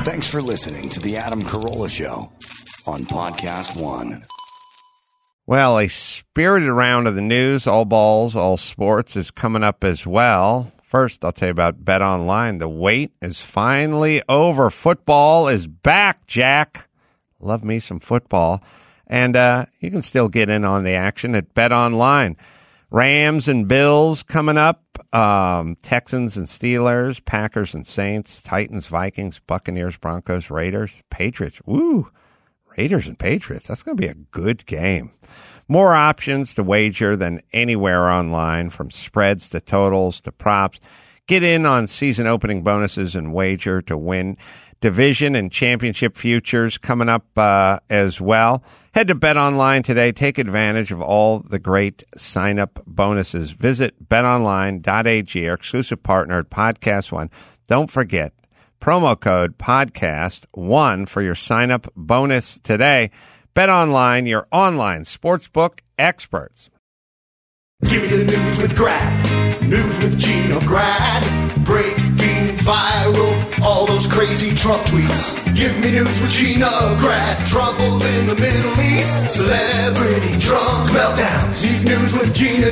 Thanks for listening to The Adam Carolla Show on Podcast One. Well, a spirited round of the news, all balls, all sports, is coming up as well. First, I'll tell you about Bet Online. The wait is finally over. Football is back, Jack. Love me some football. And you can still get in on the action at Bet Online. Rams and Bills coming up. Texans and Steelers, Packers and Saints, Titans, Vikings, Buccaneers, Broncos, Raiders, Patriots. Woo! Raiders and Patriots. That's going to be a good game. More options to wager than anywhere online, from spreads to totals to props. Get in on season opening bonuses and wager to win division and championship futures coming up as well. Head to Bet Online today. Take advantage of all the great sign-up bonuses. Visit betonline.ag, our exclusive partner at Podcast One. Don't forget, promo code podcast1 for your sign-up bonus today. Bet Online, your online sportsbook experts. Give me the news with Grad. News with Gina Grad. Breaking viral, all those crazy Trump tweets. Give me news with Gina Grad. Trouble in the Middle East. Celebrity drunk meltdowns. Deep news with Gina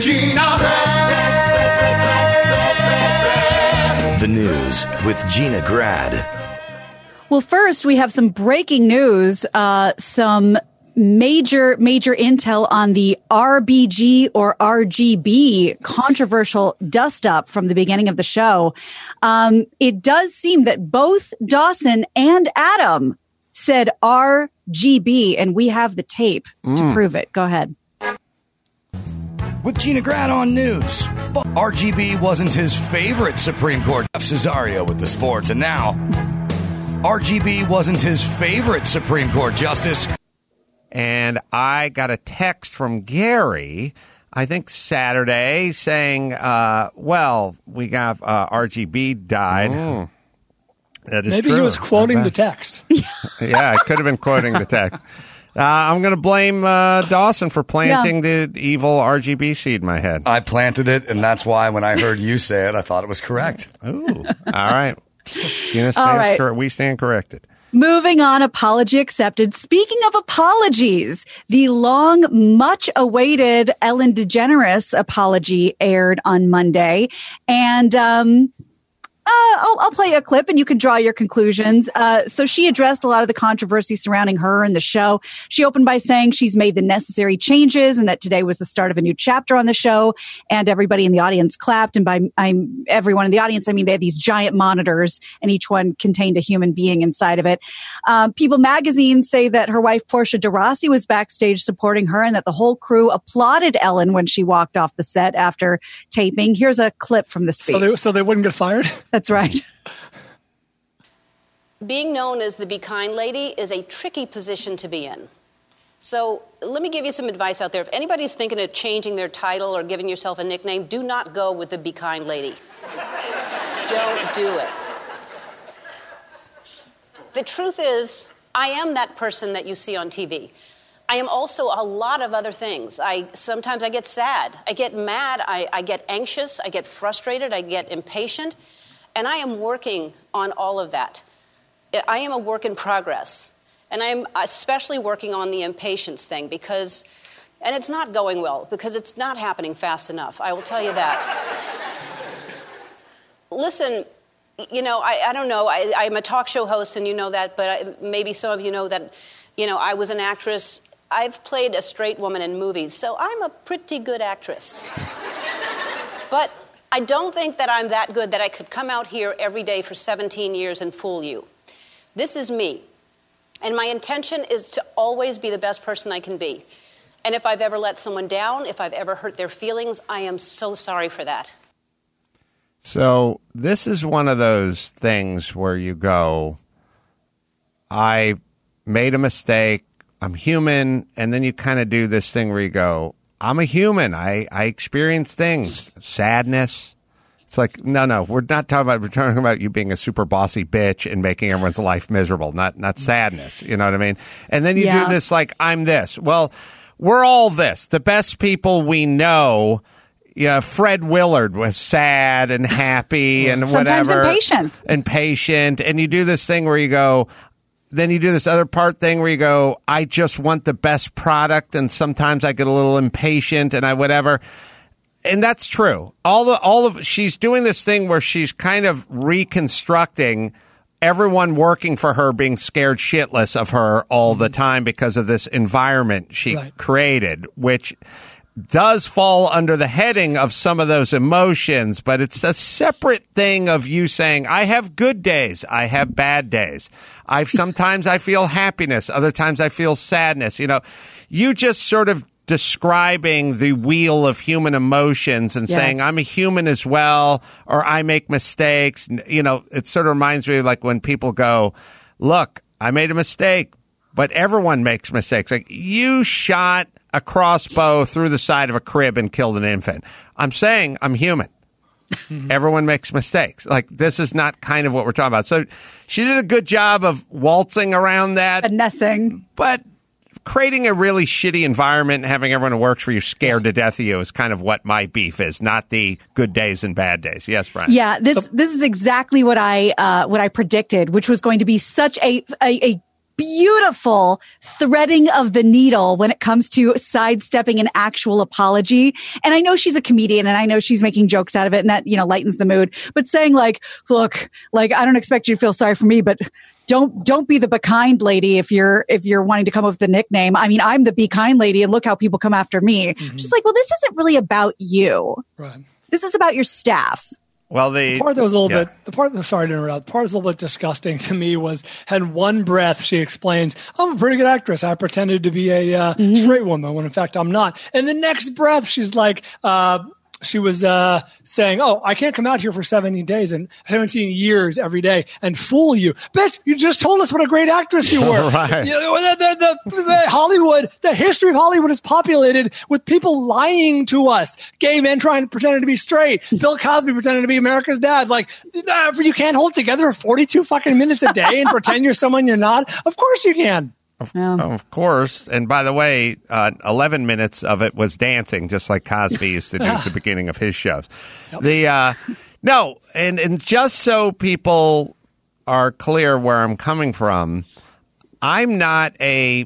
Grad. The news with Gina Grad. Well, first, we have some breaking news, some major intel on the RBG or RGB controversial dust-up from the beginning of the show. It does seem that both Dawson and Adam said RGB, and we have the tape to prove it. Go ahead. With Gina Grad on news. But RGB wasn't his favorite Supreme Court. Cesario with the sports. And now, RGB wasn't his favorite Supreme Court justice. And I got a text from Gary, I think Saturday, saying, well, we got RGB died. That is Maybe true. he was quoting the text. Yeah, I could have been quoting the text. I'm going to blame Dawson for planting the evil RGB seed in my head. I planted it, and that's why when I heard you say it, I thought it was correct. Ooh, all right. Gina stands we stand corrected. Moving on, apology accepted. Speaking of apologies, the long, much-awaited Ellen DeGeneres apology aired on Monday. And I'll play a clip and you can draw your conclusions. So she addressed a lot of the controversy surrounding her and the show. She opened by saying she's made the necessary changes and that today was the start of a new chapter on the show. And everybody in the audience clapped. And by everyone in the audience, I mean, they had these giant monitors and each one contained a human being inside of it. People magazine say that her wife, Portia de Rossi, was backstage supporting her and that the whole crew applauded Ellen when she walked off the set after taping. Here's a clip from the speech. So they wouldn't get fired? That's right. Being known as the Be Kind Lady is a tricky position to be in. So let me give you some advice out there. If anybody's thinking of changing their title or giving yourself a nickname, do not go with the Be Kind Lady. Don't do it. The truth is, I am that person that you see on TV. I am also a lot of other things. Sometimes I get sad, I get mad, I get anxious, I get frustrated, I get impatient. And I am working on all of that. I am a work in progress. And I'm especially working on the impatience thing because, and it's not going well, because it's not happening fast enough. I will tell you that. Listen, you know, I don't know. I'm a talk show host, and you know that, but maybe some of you know that, you know, I was an actress. I've played a straight woman in movies, so I'm a pretty good actress. But I don't think that I'm that good that I could come out here every day for 17 years and fool you. This is me. And my intention is to always be the best person I can be. And if I've ever let someone down, if I've ever hurt their feelings, I am so sorry for that. So this is one of those things where you go, I made a mistake, I'm human, and then you kind of do this thing where you go, I'm a human. I experience things, sadness. It's like, no, we're not talking about, we're talking about you being a super bossy bitch and making everyone's life miserable, not sadness. You know what I mean? And then you do this like, I'm this. Well, we're all this. The best people we know, Fred Willard was sad and happy and sometimes whatever. Impatient. And you do this thing where you go, then you do this other part thing where you go, I just want the best product. And sometimes I get a little impatient and I whatever. And that's true. She's doing this thing where she's kind of reconstructing everyone working for her being scared shitless of her all the time because of this environment she created, which does fall under the heading of some of those emotions, but it's a separate thing of you saying, I have good days, I have bad days. Sometimes I feel happiness, other times I feel sadness. You just sort of describing the wheel of human emotions and saying, I'm a human as well, or I make mistakes. It sort of reminds me of like when people go, look, I made a mistake, but everyone makes mistakes. Like you shot a crossbow through the side of a crib and killed an infant. I'm saying I'm human. Everyone makes mistakes. Like this is not kind of what we're talking about. So she did a good job of waltzing around that. Finessing. But creating a really shitty environment and having everyone who works for you scared to death of you is kind of what my beef is, not the good days and bad days. Yes, Brian. Yeah, this is exactly what I predicted, which was going to be such a beautiful threading of the needle when it comes to sidestepping an actual apology. And I know she's a comedian and I know she's making jokes out of it and that, lightens the mood, but saying like, look, like, I don't expect you to feel sorry for me, but don't be the be kind lady if you're wanting to come up with a nickname. I mean, I'm the be kind lady and look how people come after me. Just like, well, this isn't really about you. Right. This is about your staff. Well, the part that was a little bit, sorry to interrupt, the part that was a little bit disgusting to me was, in one breath, she explains, I'm a pretty good actress. I pretended to be a straight woman when in fact I'm not. And the next breath, she's like, she was saying, I can't come out here for 17 days and 17 years every day and fool you. Bitch, you just told us what a great actress you were. Right. The Hollywood, the history of Hollywood is populated with people lying to us. Gay men trying to pretend to be straight. Bill Cosby pretending to be America's dad. Like, you can't hold together 42 fucking minutes a day and pretend you're someone you're not. Of course you can. Of course. And by the way, 11 minutes of it was dancing, just like Cosby used to do at the beginning of his shows. Yep. And just so people are clear where I'm coming from, I'm not a,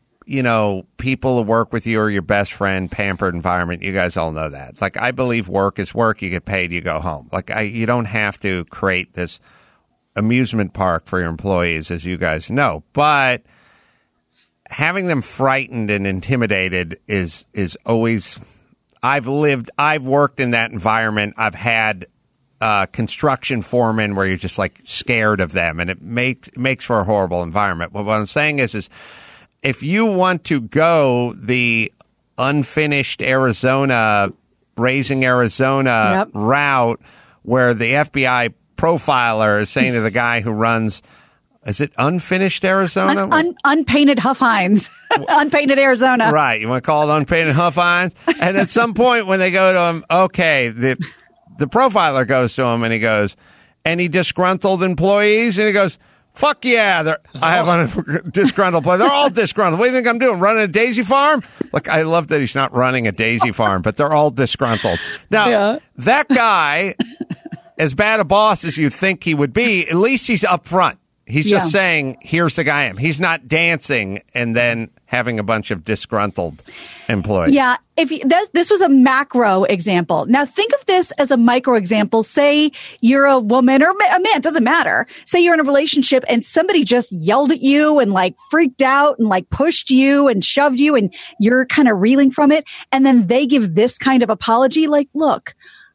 people who work with you are your best friend, pampered environment. You guys all know that. Like, I believe work is work. You get paid, you go home. Like, you don't have to create this amusement park for your employees, as you guys know. But having them frightened and intimidated is always, I've worked in that environment. I've had construction foremen where you're just like scared of them, and it makes for a horrible environment. But what I'm saying is if you want to go the unfinished Arizona, raising Arizona route where the FBI profiler is saying to the guy who runs, is it unfinished Arizona? Unpainted Huff Hines. Unpainted Arizona. Right. You want to call it unpainted Huff Hines? And at some point when they go to him, okay, the profiler goes to him and he goes, any disgruntled employees? And he goes, fuck yeah. I have a disgruntled employees. They're all disgruntled. What do you think I'm doing? Running a daisy farm? Look, I love that he's not running a daisy farm, but they're all disgruntled. Now, that guy, as bad a boss as you think he would be, at least he's up front. He's just saying, here's the guy I am. He's not dancing and then having a bunch of disgruntled employees. Yeah. This was a macro example. Now think of this as a micro example. Say you're a woman or a man, doesn't matter. Say you're in a relationship and somebody just yelled at you and like freaked out and like pushed you and shoved you and you're kind of reeling from it. And then they give this kind of apology. Like, look,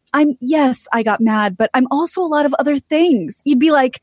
I got mad, but I'm also a lot of other things. You'd be like,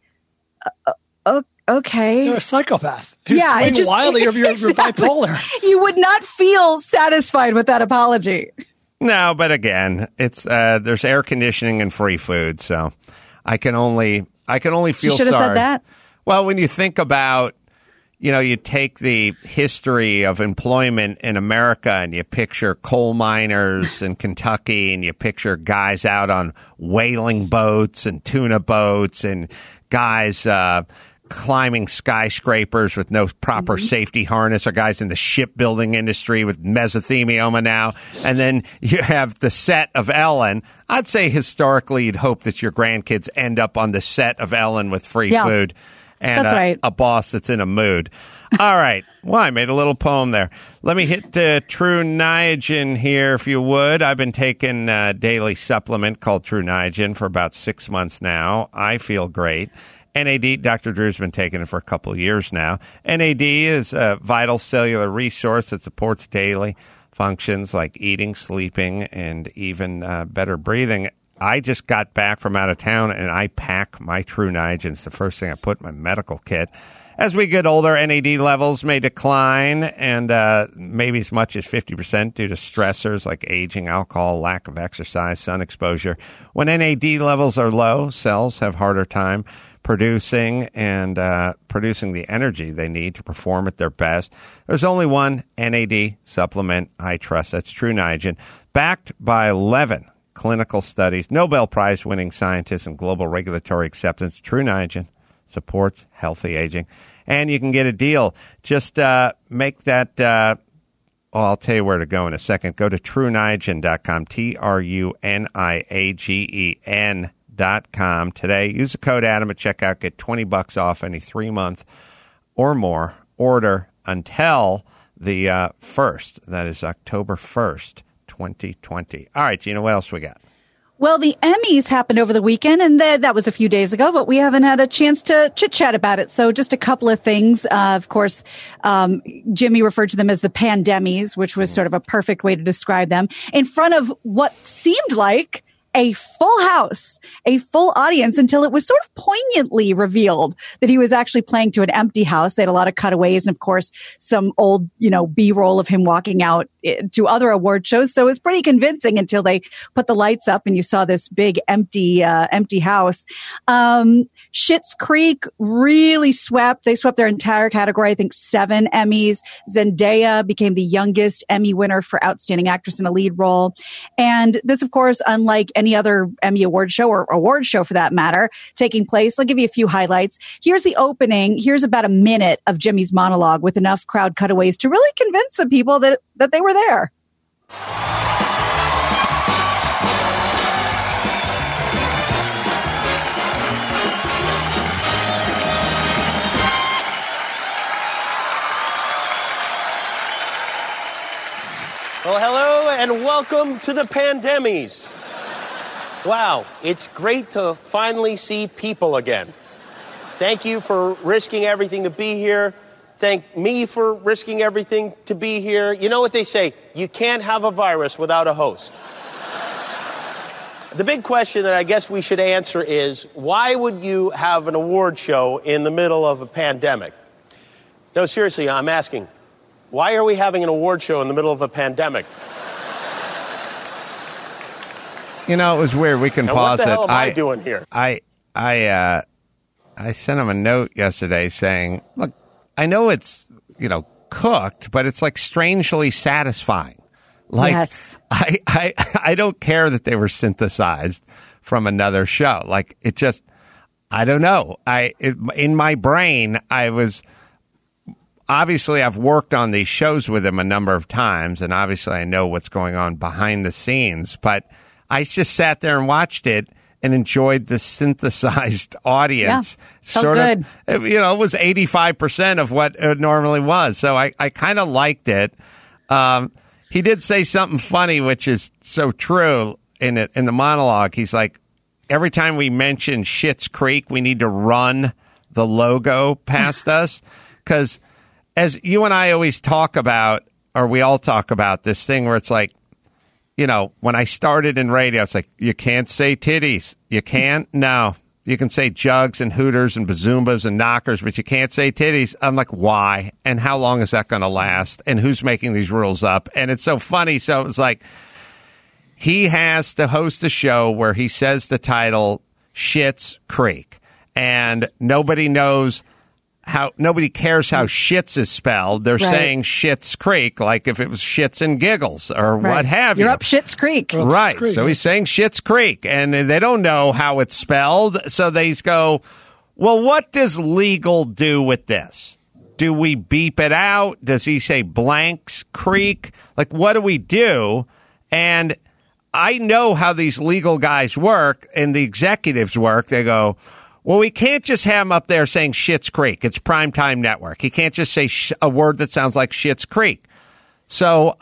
okay. You're a psychopath. You're wildly or you're bipolar. You would not feel satisfied with that apology. No, but again, it's there's air conditioning and free food, so I can only feel sorry. You should have said that. Well, when you think about, you take the history of employment in America and you picture coal miners in Kentucky and you picture guys out on whaling boats and tuna boats and guys climbing skyscrapers with no proper safety harness, or guys in the shipbuilding industry with mesothelioma now. And then you have the set of Ellen. I'd say historically you'd hope that your grandkids end up on the set of Ellen with free food and a boss that's in a mood. All right. Well, I made a little poem there. let me hit True Niagen here, if you would. I've been taking a daily supplement called True Niagen for about 6 months now. I feel great. NAD, Dr. Drew's been taking it for a couple of years now. NAD is a vital cellular resource that supports daily functions like eating, sleeping, and even better breathing. I just got back from out of town, and I pack my True Niagen. It's the first thing I put in my medical kit. As we get older, NAD levels may decline, and maybe as much as 50% due to stressors like aging, alcohol, lack of exercise, sun exposure. When NAD levels are low, cells have harder time producing the energy they need to perform at their best. There's only one NAD supplement I trust. That's True Niagen, backed by 11 clinical studies, Nobel Prize-winning scientists, and global regulatory acceptance. True Niagen supports healthy aging. And you can get a deal. Just make that, I'll tell you where to go in a second. Go to TrueNiagen.com, TrueNiagen.com today. Use the code Adam at checkout. Get $20 off any 3-month or more order until the 1st. That is October 1st, 2020. All right, Gina, what else we got? Well, the Emmys happened over the weekend, and that was a few days ago, but we haven't had a chance to chit-chat about it. So just a couple of things. Of course, Jimmy referred to them as the Pandemies, which was sort of a perfect way to describe them, in front of what seemed like a full house, a full audience, until it was sort of poignantly revealed that he was actually playing to an empty house. They had a lot of cutaways and, of course, some old, B-roll of him walking out to other award shows. So it was pretty convincing until they put the lights up and you saw this big empty house. Schitt's Creek really swept. They swept their entire category. I think 7 Emmys. Zendaya became the youngest Emmy winner for Outstanding Actress in a Lead Role. And this, of course, unlike any other Emmy award show or award show for that matter, taking place. I'll give you a few highlights. Here's the opening. Here's about a minute of Jimmy's monologue with enough crowd cutaways to really convince the people that they were there. Well, hello and welcome to the Pandemies. Wow, it's great to finally see people again. Thank you for risking everything to be here. Thank me for risking everything to be here. You know what they say, you can't have a virus without a host. The big question that I guess we should answer is, why would you have an award show in the middle of a pandemic? No, seriously, I'm asking, why are we having an award show in the middle of a pandemic? It was weird. We can pause it. What the hell am I doing here? I sent him a note yesterday saying, look, I know it's, cooked, but it's like strangely satisfying. Like, yes. I don't care that they were synthesized from another show. Like, it just, I don't know. In my brain, obviously I've worked on these shows with him a number of times, and obviously I know what's going on behind the scenes, but I just sat there and watched it and enjoyed the synthesized audience. Yeah, sort of, it was 85% of what it normally was. So I kind of liked it. He did say something funny, which is so true in the monologue. He's like, every time we mention Schitt's Creek, we need to run the logo past us. Because as you and I always talk about, or we all talk about this thing where it's like, when I started in radio, it's like, you can't say titties. You can't? No. You can say jugs and hooters and bazoombas and knockers, but you can't say titties. I'm like, why? And how long is that going to last? And who's making these rules up? And it's so funny. So it's like, he has to host a show where he says the title Schitt's Creek, and nobody cares how shits is spelled. They're saying Schitt's Creek, like if it was shits and giggles or what have you. You're up Schitt's Creek. Right. So he's saying Schitt's Creek, and they don't know how it's spelled. So they go, Well, what does legal do with this? Do we beep it out? Does he say Blanks Creek? Like, what do we do? And I know how these legal guys work and the executives work. They go, well, we can't just have him up there saying Schitt's Creek. It's primetime network. He can't just say a word that sounds like Schitt's Creek. So,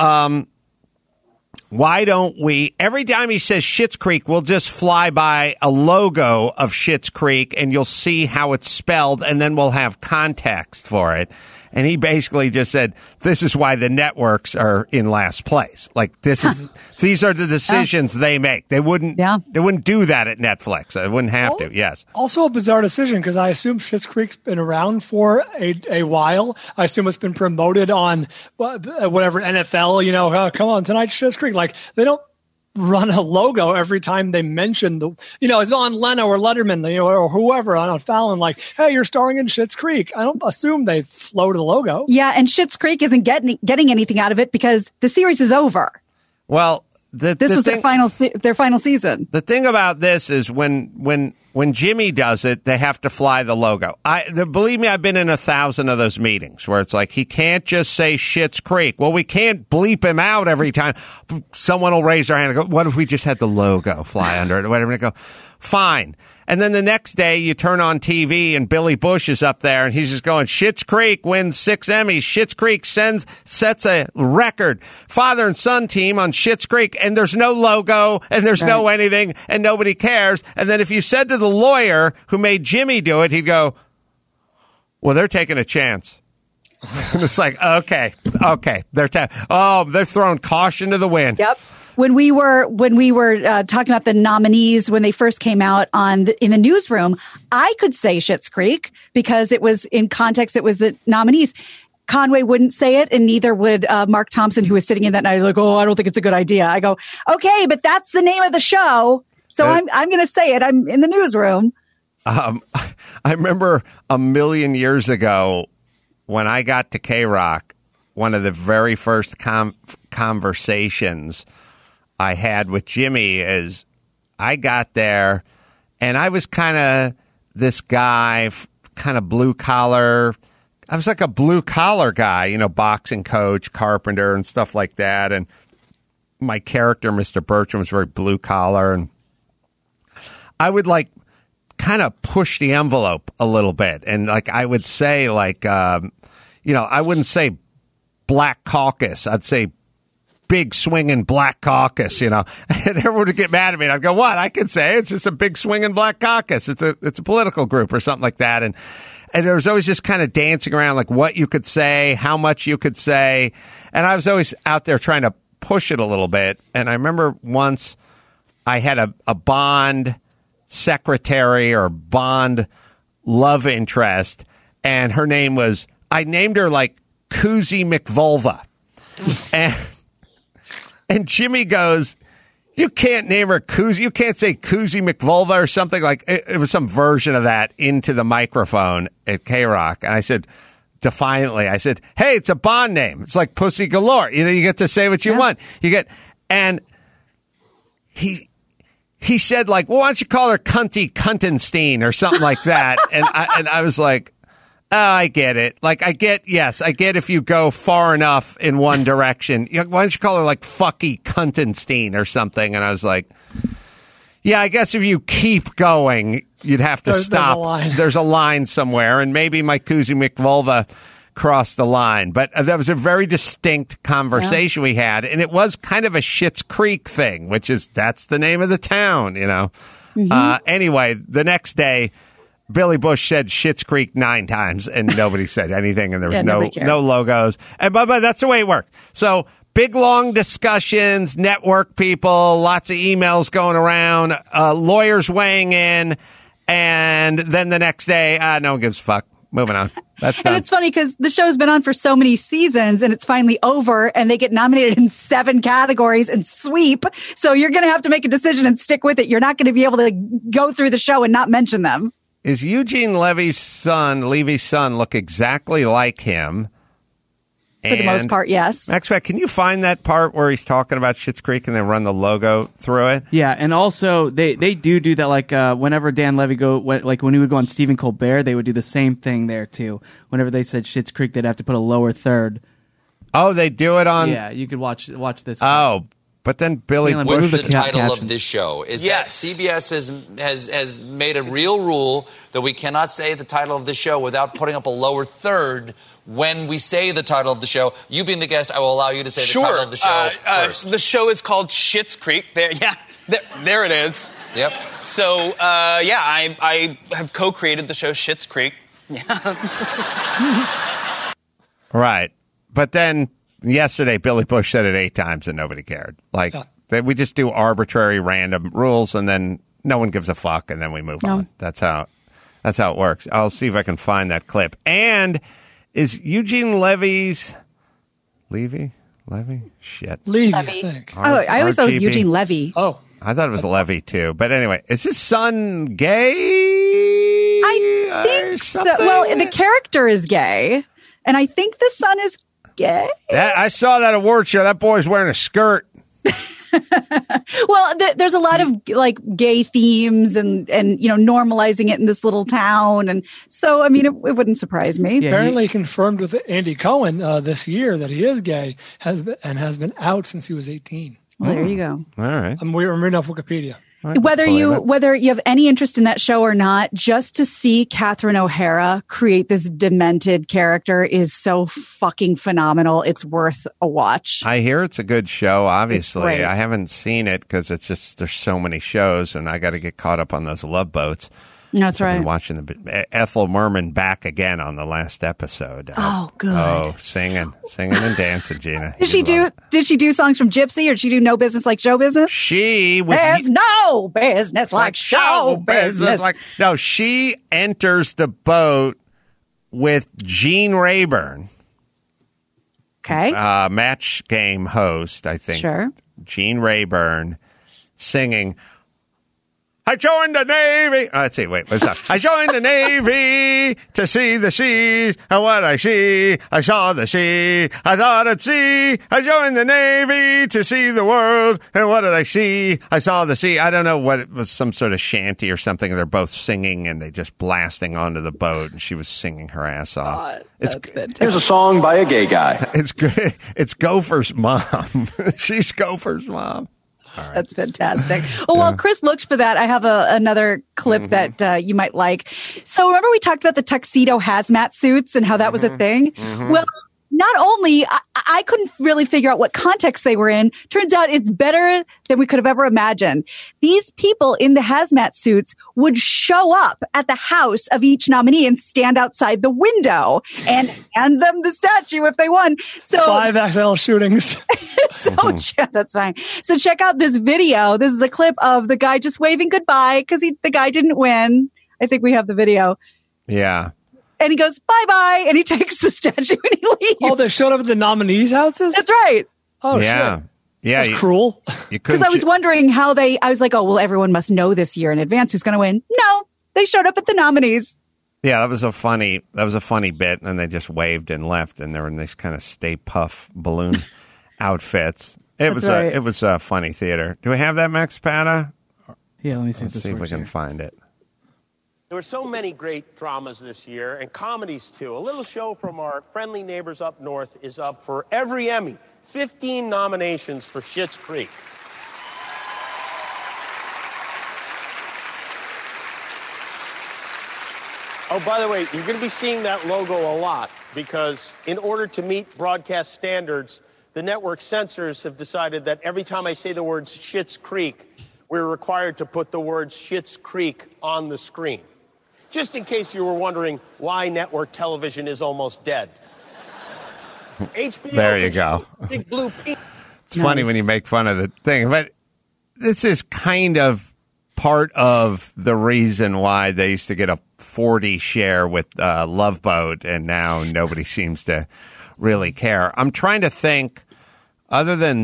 why don't we, every time he says Schitt's Creek, we'll just fly by a logo of Schitt's Creek and you'll see how it's spelled and then we'll have context for it. And he basically just said, this is why the networks are in last place. Like, these are the decisions they make. They wouldn't do that at Netflix. They wouldn't have to. Yes. Also a bizarre decision because I assume Schitt's Creek's been around for a while. I assume it's been promoted on whatever NFL, come on tonight, Schitt's Creek. Like, they don't run a logo every time they mention it's on Leno or Letterman, or whoever on Fallon, like, hey, you're starring in Schitt's Creek. I don't assume they float a logo. Yeah, and Schitt's Creek isn't getting anything out of it because the series is over. Well, this was their final season. The thing about this is when Jimmy does it, they have to fly the logo. Believe me, I've been in 1,000 of those meetings where it's like, he can't just say Schitt's Creek. Well, we can't bleep him out every time. Someone will raise their hand and go, what if we just had the logo fly under it or whatever? And I go, fine. And then the next day you turn on TV and Billy Bush is up there and he's just going, Schitt's Creek wins 6 Emmys. Schitt's Creek sets a record. Father and son team on Schitt's Creek, and there's no logo and there's no anything and nobody cares. And then if you said to the lawyer who made Jimmy do it, he'd go, well, they're taking a chance. And it's like, okay. They're throwing caution to the wind. Yep. When we were talking about the nominees when they first came out in the newsroom, I could say Schitt's Creek because it was in context. It was the nominees. Conway wouldn't say it, and neither would Mark Thompson, who was sitting in that night. Like, I don't think it's a good idea. I go, okay, but that's the name of the show, so I'm going to say it. I'm in the newsroom. I remember a million years ago when I got to K-Rock, one of the very first conversations I had with Jimmy is I got there and I was kind of this guy, kind of blue collar. I was like a blue collar guy, boxing coach, carpenter and stuff like that. And my character, Mr. Bertram, was very blue collar. And I would kind of push the envelope a little bit. And I would say I wouldn't say Black Caucus. I'd say big swinging Black Caucus, and everyone would get mad at me. And I'd go, what? I can say it's just a big swinging Black Caucus. It's a political group or something like that. And there was always just kind of dancing around like what you could say, how much you could say. And I was always out there trying to push it a little bit. And I remember once I had a Bond secretary or Bond love interest, and her name was, I named her like Koozie McVulva. And Jimmy goes, you can't name her Koozie. You can't say Koozie McVulva or something like it was some version of that into the microphone at K-Rock. And I said, defiantly, hey, it's a Bond name. It's like Pussy Galore. You get to say what you want. And he said well, why don't you call her Cunty Cuntenstein or something like that? and I was like, oh, I get it. I get if you go far enough in one direction. Why don't you call her Fucky Cuntenstein or something? And I was like, yeah, I guess if you keep going, you'd have to stop. There's a line somewhere. And maybe my Koozie McVulva crossed the line. But that was a very distinct conversation we had. And it was kind of a Schitt's Creek thing, which is, that's the name of the town, Mm-hmm. Anyway, the next day, Billy Bush said Schitt's Creek 9 times, and nobody said anything, and there was no logos. And but that's the way it worked. So big, long discussions, network people, lots of emails going around, lawyers weighing in, and then the next day, no one gives a fuck. Moving on. That's done. And it's funny because the show's been on for so many seasons, and it's finally over, and they get nominated in 7 categories and sweep. So you're going to have to make a decision and stick with it. You're not going to be able to go through the show and not mention them. Is Eugene Levy's son look exactly like him? For the most part, yes. Maxwell, can you find that part where he's talking about Schitt's Creek and they run the logo through it? Yeah, and also they do that, like whenever Dan Levy like when he would go on Stephen Colbert, they would do the same thing there too. Whenever they said Schitt's Creek, they'd have to put a lower third. Oh, they do it on... Yeah, you could watch this. Oh, but then Billy Bush... What's the title of this show? Is that CBS has made a real rule that we cannot say the title of the show without putting up a lower third when we say the title of the show. You being the guest, I will allow you to say the title of the show first. The show is called Schitt's Creek. There it is. Yep. So, I have co-created the show Schitt's Creek. Right. But then yesterday, Billy Bush said it 8 times and nobody cared. Like, we just do arbitrary, random rules and then no one gives a fuck and then we move on. That's how it works. I'll see if I can find that clip. And is Eugene Levy? Shit. Levy, I think. I always thought it was Eugene Levy. Oh. I thought it was Levy, too. But anyway, is his son gay? I think so. Well, the character is gay, and I think the son is gay. I saw that award show. That boy's wearing a skirt. Well, there's a lot of like gay themes and normalizing it in this little town, and so I mean it wouldn't surprise me. Yeah, apparently confirmed with Andy Cohen this year that he is gay has been out since he was 18. Well, there you go. All right, I'm reading off Wikipedia. Whether you have any interest in that show or not, just to see Catherine O'Hara create this demented character is so fucking phenomenal. It's worth a watch. I hear it's a good show, obviously. It's I haven't seen it because it's just there's so many shows and I got to get caught up on those Love Boats. That's right. I've been watching Ethel Merman back again on the last episode. Oh, good. Oh, singing and dancing, Gina. Did she do songs from Gypsy, or did she do No Business Like Show Business? There's no business like show business. No, she enters the boat with Gene Rayburn. Okay. Match game host, I think. Sure. Gene Rayburn singing, I joined the Navy. Let's see. Wait, what's that? I joined the Navy to see the sea. And what I see, I saw the sea. I thought I'd see. I joined the Navy to see the world. And what did I see? I saw the sea. I don't know what it was, some sort of shanty or something. They're both singing and they just blasting onto the boat. And she was singing her ass off. That's fantastic. Here's a song by a gay guy. It's good. It's Gopher's mom. She's Gopher's mom. Right. That's fantastic. Well, Chris looked for that. I have another clip that you might like. So remember we talked about the tuxedo hazmat suits and how that was a thing? Well, not only I couldn't really figure out what context they were in. Turns out it's better than we could have ever imagined. These people in the hazmat suits would show up at the house of each nominee and stand outside the window and hand them the statue if they won. So 5 accidental shootings. That's fine. So check out this video. This is a clip of the guy just waving goodbye because the guy didn't win. I think we have the video. Yeah. And he goes, bye-bye, and he takes the statue and he leaves. Oh, they showed up at the nominees' houses? That's right. Oh, yeah. shit. Yeah. That's cruel. Because I was wondering how I was like, oh, well, everyone must know this year in advance who's going to win. No, they showed up at the nominees. Yeah, that was a funny bit, and then they just waved and left, and they were in these kind of Stay Puff balloon outfits. It was a funny theater. Do we have that, Max Pata? Yeah, let me see. Let's see if we can find it. There were so many great dramas this year, and comedies too. A little show from our friendly neighbors up north is up for every Emmy. 15 nominations for Schitt's Creek. Oh, by the way, you're going to be seeing that logo a lot because in order to meet broadcast standards, the network censors have decided that every time I say the words Schitt's Creek, we're required to put the words Schitt's Creek on the screen. Just in case you were wondering why network television is almost dead. HBO. There you go. Big blue pink. It's funny when you make fun of the thing, but this is kind of part of the reason why they used to get a 40 share with Love Boat, and now nobody seems to really care. I'm trying to think, other than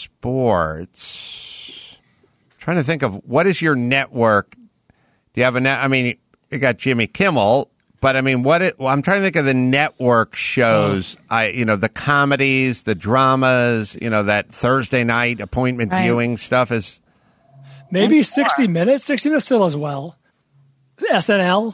sports, trying to think of what is your network. Do you have a net? I mean, you got Jimmy Kimmel, But I mean, I'm trying to think of the network shows. The comedies, the dramas. That Thursday night appointment viewing stuff is maybe 60 Minutes. 60 Minutes still as well. SNL.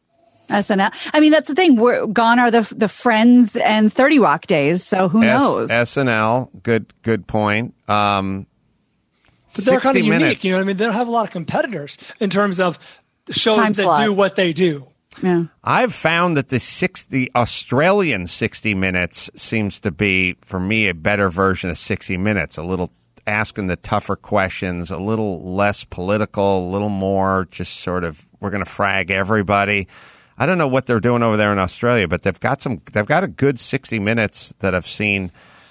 I mean, that's the thing. Gone are the Friends and 30 Rock days. So who knows? SNL. Good point. But they're kind of unique. You know what I mean? They don't have a lot of competitors in terms of shows that do what they do. Yeah. I've found that the Australian 60 Minutes seems to be, for me, a better version of 60 Minutes. A little asking the tougher questions, a little less political, a little more just sort of, we're going to frag everybody. I don't know what they're doing over there in Australia, but they've got a good 60 Minutes that I've seen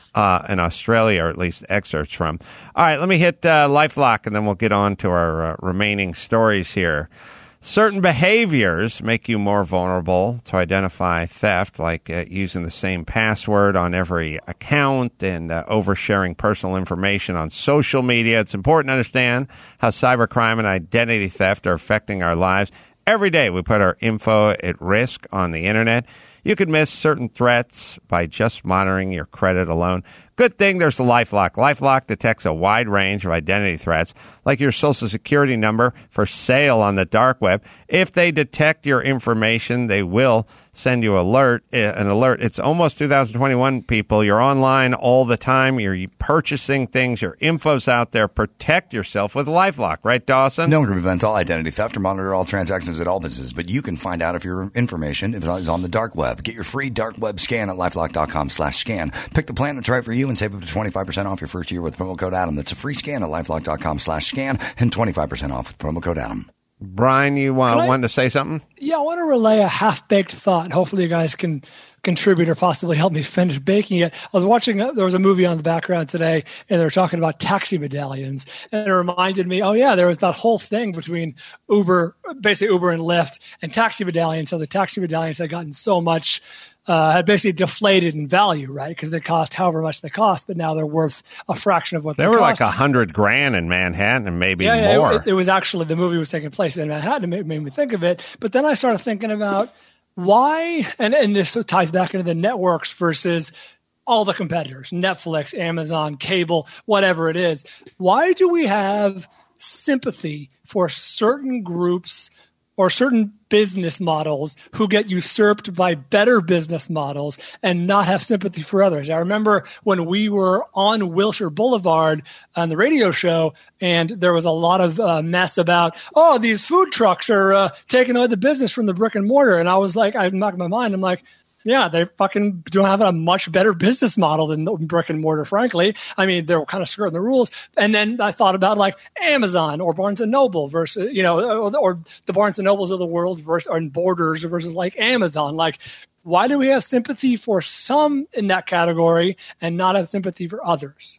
in Australia, or at least excerpts from. All right, let me hit LifeLock, and then we'll get on to our remaining stories here. Certain behaviors make you more vulnerable to identify theft, like using the same password on every account and oversharing personal information on social media. It's important to understand how cybercrime and identity theft are affecting our lives. Every day we put our info at risk on the internet. You could miss certain threats by just monitoring your credit alone. Good thing there's a LifeLock. LifeLock detects a wide range of identity threats, like your social security number for sale on the dark web. If they detect your information, they will send you an alert. It's almost 2021, people. You're online all the time. You're purchasing things. Your info's out there. Protect yourself with LifeLock. Right, Dawson? No one can prevent all identity theft or monitor all transactions at all businesses, but you can find out if your information is on the dark web. Get your free dark web scan at LifeLock.com/scan. Pick the plan that's right for you and save up to 25% off your first year with promo code Adam. That's a free scan at LifeLock.com/scan and 25% off with promo code Adam. Brian, you wanted to say something? Yeah, I want to relay a half-baked thought. Hopefully you guys can contribute or possibly help me finish baking it. I was watching, there was a movie on the background today, and they were talking about taxi medallions. And it reminded me, there was that whole thing between Uber and Lyft and taxi medallions. So the taxi medallions had gotten so much, had basically deflated in value, right? Because they cost however much they cost, but now they're worth a fraction of what they were cost. Like $100,000 in Manhattan, and maybe more. It was actually, the movie was taking place in Manhattan. It made me think of it. But then I started thinking about why, and this ties back into the networks versus all the competitors, Netflix, Amazon, cable, whatever it is. Why do we have sympathy for certain groups or certain business models who get usurped by better business models and not have sympathy for others? I remember when we were on Wilshire Boulevard on the radio show, and there was a lot of mess about, these food trucks are taking away the business from the brick and mortar. And I was like, I knocked my mind. I'm like, yeah, they fucking don't have a much better business model than brick and mortar, frankly. I mean, they're kind of skirting the rules. And then I thought about like Amazon or Barnes & Noble versus, or the Barnes & Nobles of the world versus, or Borders versus like Amazon. Like, why do we have sympathy for some in that category and not have sympathy for others?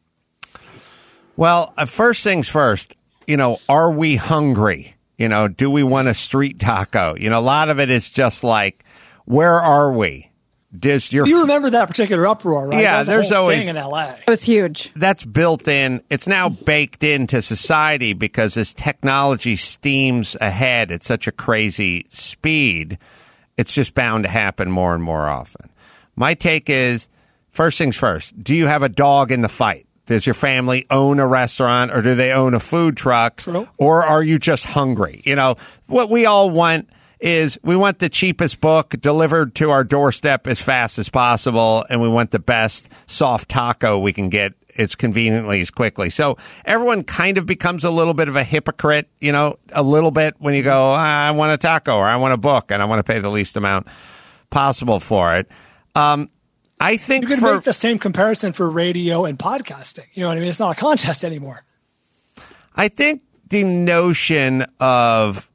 Well, first things first, are we hungry? Do we want a street taco? A lot of it is just like, where are we? You remember that particular uproar, right? Yeah, there's always thing in LA. It was huge. That's built in. It's now baked into society because as technology steams ahead at such a crazy speed, it's just bound to happen more and more often. My take is, first things first, do you have a dog in the fight? Does your family own a restaurant, or do they own a food truck? True. Or are you just hungry? What we all want is we want the cheapest book delivered to our doorstep as fast as possible, and we want the best soft taco we can get as conveniently as quickly. So everyone kind of becomes a little bit of a hypocrite, a little bit when you go, I want a taco, or I want a book, and I want to pay the least amount possible for it. I think you could make the same comparison for radio and podcasting. You know what I mean? It's not a contest anymore. I think the notion of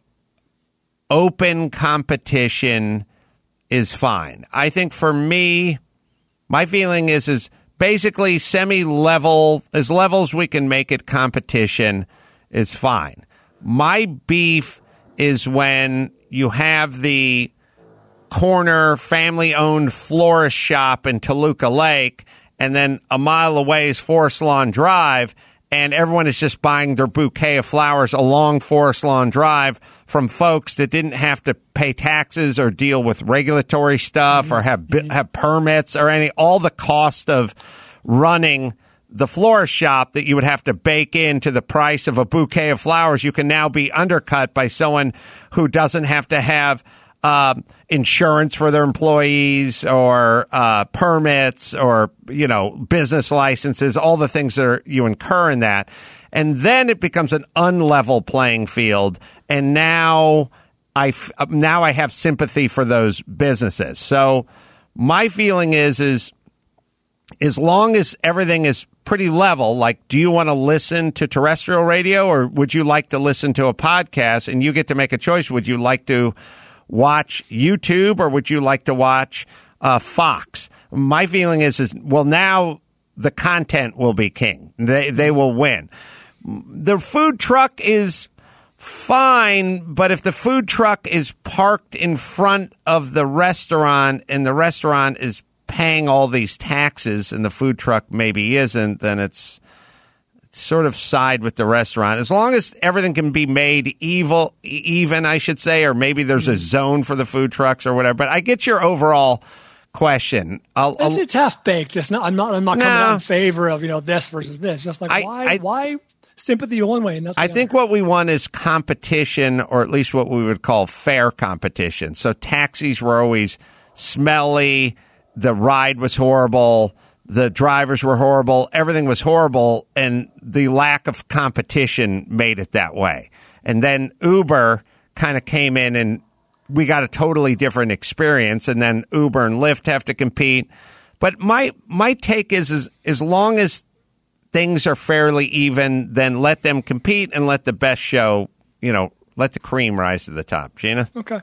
open competition is fine. I think for me, my feeling is basically semi-level, as level as we can make it, competition is fine. My beef is when you have the corner family-owned florist shop in Toluca Lake, and then a mile away is Forest Lawn Drive, and everyone is just buying their bouquet of flowers along Forest Lawn Drive from folks that didn't have to pay taxes or deal with regulatory stuff or have permits or all the cost of running the florist shop that you would have to bake into the price of a bouquet of flowers. You can now be undercut by someone who doesn't have to have insurance for their employees or permits or, business licenses, all the things that you incur in that. And then it becomes an unlevel playing field. And now I have sympathy for those businesses. So my feeling is as long as everything is pretty level, like, do you want to listen to terrestrial radio or would you like to listen to a podcast? And you get to make a choice. Would you like to watch YouTube or would you like to watch Fox? My feeling is well, now the content will be king. They will win. The food truck is fine, but if the food truck is parked in front of the restaurant and the restaurant is paying all these taxes and the food truck maybe isn't, then it's sort of side with the restaurant. As long as everything can be made even, I should say, or maybe there's a zone for the food trucks or whatever. But I get your overall question. It's half-baked. It's not. I'm not coming out in favor of this versus this. Just like why sympathy one way? And I think what we want is competition, or at least what we would call fair competition. So taxis were always smelly. The ride was horrible. The drivers were horrible. Everything was horrible. And the lack of competition made it that way. And then Uber kind of came in and we got a totally different experience. And then Uber and Lyft have to compete. But my take is as long as things are fairly even, then let them compete and let the best show, let the cream rise to the top. Gina? Okay.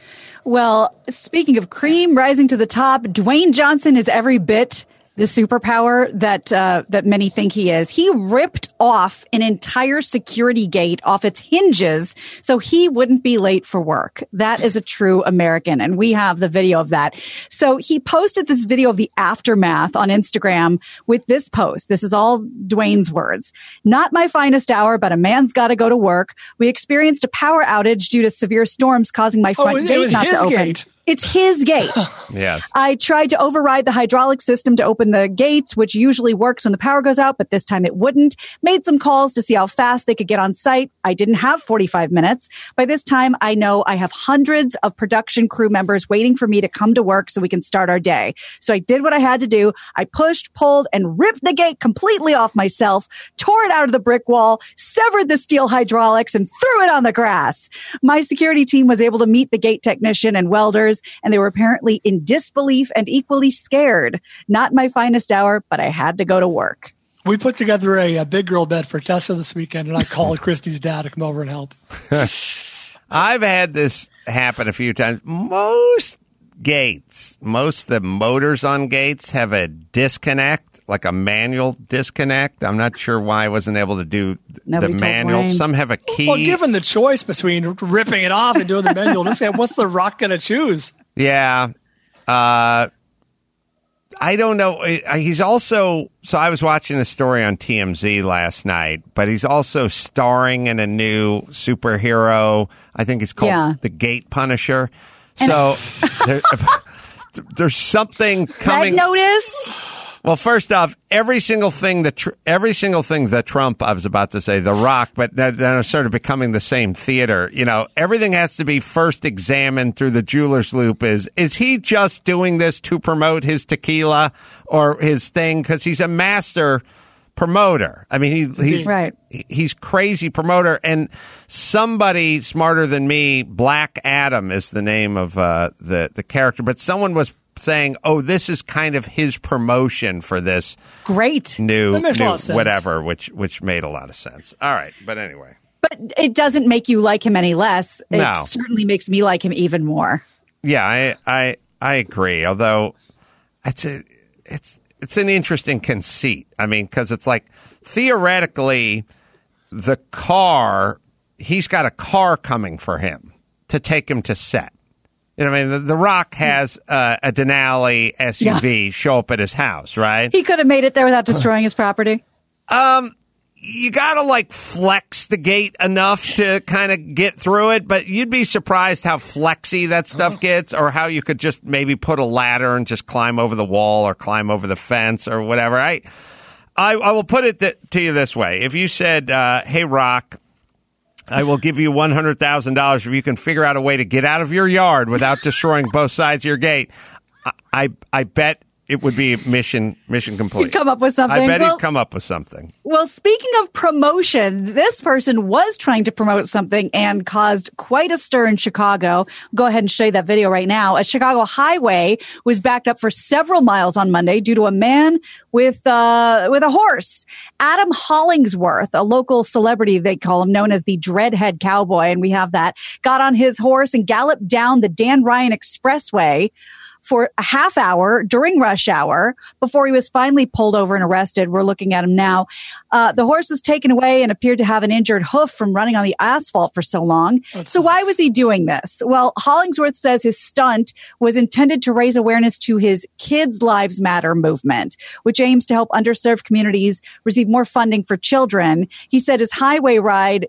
Well, speaking of cream rising to the top, Dwayne Johnson is every bit the superpower that many think he is. He ripped off an entire security gate off its hinges so he wouldn't be late for work. That is a true American, and we have the video of that. So he posted this video of the aftermath on Instagram with this post. This is all Dwayne's words. Not my finest hour, but a man's got to go to work. We experienced a power outage due to severe storms causing my front gate not to open. Gate. It's his gate. Yes. I tried to override the hydraulic system to open the gates, which usually works when the power goes out, but this time it wouldn't. Made some calls to see how fast they could get on site. I didn't have 45 minutes. By this time, I know I have hundreds of production crew members waiting for me to come to work so we can start our day. So I did what I had to do. I pushed, pulled, and ripped the gate completely off myself, tore it out of the brick wall, severed the steel hydraulics, and threw it on the grass. My security team was able to meet the gate technician and welders, and they were apparently in disbelief and equally scared. Not my finest hour, but I had to go to work. We put together a big girl bed for Tessa this weekend, and I called Christy's dad to come over and help. I've had this happen a few times. Most of the motors on gates have a disconnect, like a manual disconnect. I'm not sure why I wasn't able to do the manual. Wayne. Some have a key. Well, given the choice between ripping it off and doing the manual disconnect, what's the rock going to choose? Yeah. I don't know. He's also, so I was watching a story on TMZ last night, but he's also starring in a new superhero. I think it's called The Gate Punisher. So there's something coming. Red Notice? Well, first off, every single thing that Trump, I was about to say The Rock, but then it's sort of becoming the same theater. Everything has to be first examined through the jeweler's loop. Is he just doing this to promote his tequila or his thing? Because he's a master promoter. I mean, he's crazy promoter. And somebody smarter than me, Black Adam is the name of the character, but someone was saying, this is kind of his promotion for this great new whatever, which made a lot of sense. All right, but anyway. But it doesn't make you like him any less. It No. certainly makes me like him even more. Yeah, I agree. Although it's an interesting conceit. I mean, because it's like theoretically, he's got a car coming for him to take him to set. I mean, the Rock has a Denali SUV show up at his house, right? He could have made it there without destroying his property. you got to like flex the gate enough to kind of get through it, but you'd be surprised how flexy that stuff gets, or how you could just maybe put a ladder and just climb over the wall or climb over the fence or whatever. I will put it to you this way. If you said, hey, Rock, I will give you $100,000 if you can figure out a way to get out of your yard without destroying both sides of your gate, I bet it would be mission complete. He'd come up with something. I bet he'd come up with something. Well, speaking of promotion, this person was trying to promote something and caused quite a stir in Chicago. Go ahead and show you that video right now. A Chicago highway was backed up for several miles on Monday due to a man with a horse. Adam Hollingsworth, a local celebrity, they call him, known as the Dreadhead Cowboy, and we have that, got on his horse and galloped down the Dan Ryan Expressway for a half hour during rush hour before he was finally pulled over and arrested. We're looking at him now. The horse was taken away and appeared to have an injured hoof from running on the asphalt for so long. So why was he doing this? Well, Hollingsworth says his stunt was intended to raise awareness to his Kids Lives Matter movement, which aims to help underserved communities receive more funding for children. He said of his highway ride,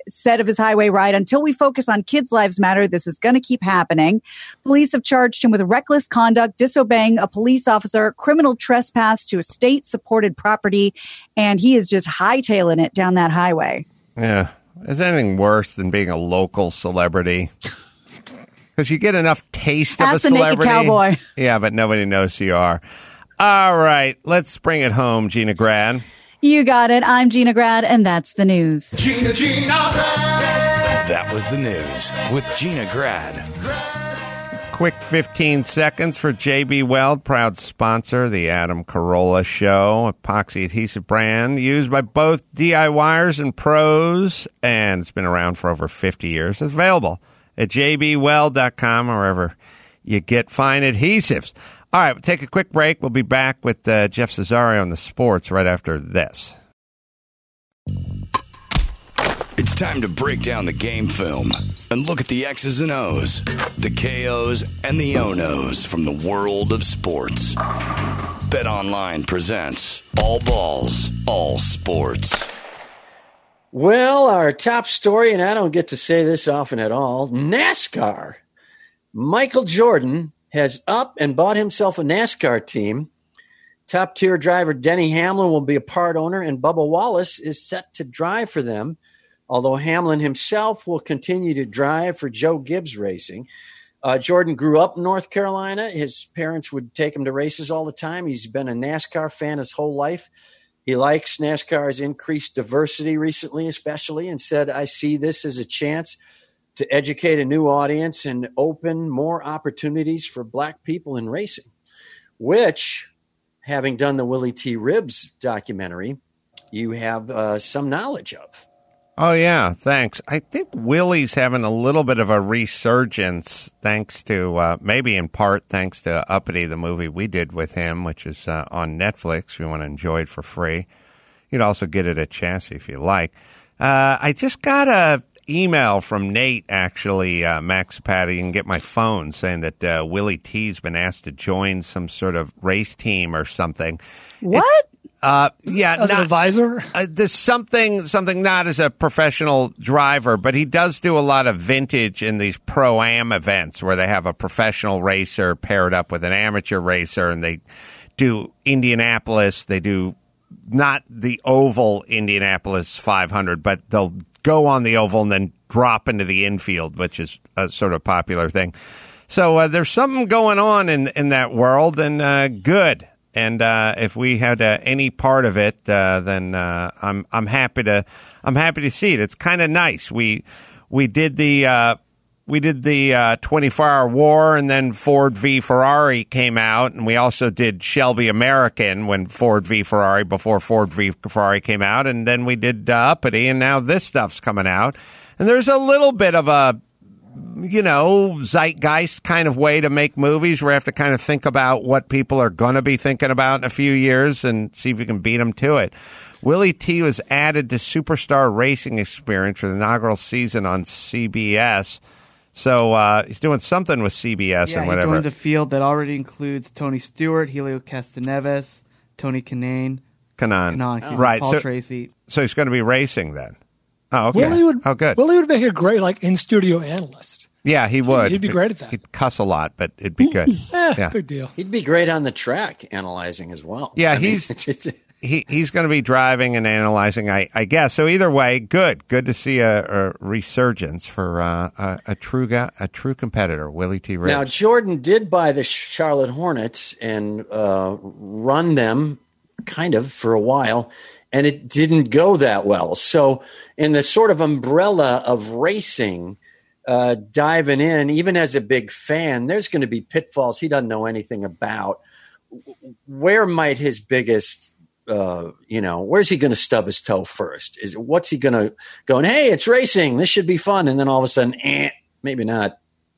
until we focus on Kids Lives Matter, this is going to keep happening. Police have charged him with reckless conduct, disobeying a police officer, criminal trespass to a state-supported property, and he is just hightailing it down that highway. Yeah. Is there anything worse than being a local celebrity? Because you get enough taste of a celebrity. Naked cowboy. Yeah, but nobody knows who you are. All right, let's bring it home, Gina Grad. You got it. I'm Gina Grad, and that's the news. Gina Grad. That was the news with Gina Grad. Quick 15 seconds for JB Weld, proud sponsor, the Adam Carolla Show, epoxy adhesive brand used by both DIYers and pros, and it's been around for over 50 years. It's available at jbweld.com or wherever you get fine adhesives. All right, we'll take a quick break. We'll be back with Jeff Cesario on the sports right after this. It's time to break down the game film and look at the X's and O's, the KOs and the O-Nos from the world of sports. BetOnline presents All Balls, All Sports. Well, our top story, and I don't get to say this often at all, NASCAR. Michael Jordan has up and bought himself a NASCAR team. Top-tier driver Denny Hamlin will be a part owner, and Bubba Wallace is set to drive for them, although Hamlin himself will continue to drive for Joe Gibbs Racing. Jordan grew up in North Carolina. His parents would take him to races all the time. He's been a NASCAR fan his whole life. He likes NASCAR's increased diversity recently, especially, and said, I see this as a chance to educate a new audience and open more opportunities for black people in racing, which, having done the Willie T. Ribbs documentary, you have some knowledge of. Oh, yeah, thanks. I think Willie's having a little bit of a resurgence thanks to, maybe in part thanks to Uppity, the movie we did with him, which is on Netflix. If you want to enjoy it for free. You'd also get it at Chassis if you like. I just got a email from Nate, actually, Max Patty, and get my phone saying that Willie T's been asked to join some sort of race team or something. What? Yeah, as an advisor. There's something not as a professional driver, but he does do a lot of vintage in these pro-am events where they have a professional racer paired up with an amateur racer, and they do Indianapolis. They do not the oval Indianapolis 500, but they'll go on the oval and then drop into the infield, which is a sort of popular thing. So there's something going on in that world, and good. And if we had any part of it, then I'm happy to see it. It's kind of nice. We did the 24-hour war, and then Ford v Ferrari came out, and we also did Shelby American when Ford v Ferrari before Ford v Ferrari came out, and then we did Uppity, and now this stuff's coming out, and there's a little bit of a zeitgeist kind of way to make movies where you have to kind of think about what people are going to be thinking about in a few years and see if you can beat them to it. Willie T was added to Superstar Racing Experience for the inaugural season on CBS. So he's doing something with CBS and whatever. He joins a field that already includes Tony Stewart, Helio Castroneves, Tony Kanane, Kanaan. Right. Paul Tracy. So he's going to be racing then. Oh, okay. Good. Willie would make a great in-studio analyst. Yeah, he would. He'd be great at that. He'd cuss a lot, but it'd be good. Yeah, big deal. He'd be great on the track analyzing as well. Yeah, he's going to be driving and analyzing, I guess. So either way, good to see a resurgence for a true competitor, Willie T. Ribbs. Now, Jordan did buy the Charlotte Hornets and run them kind of for a while, and it didn't go that well. So in the sort of umbrella of racing, diving in, even as a big fan, there's going to be pitfalls he doesn't know anything about. Where might his biggest, where's he going to stub his toe first? What's he going to go, and hey, it's racing, this should be fun, and then all of a sudden, maybe not.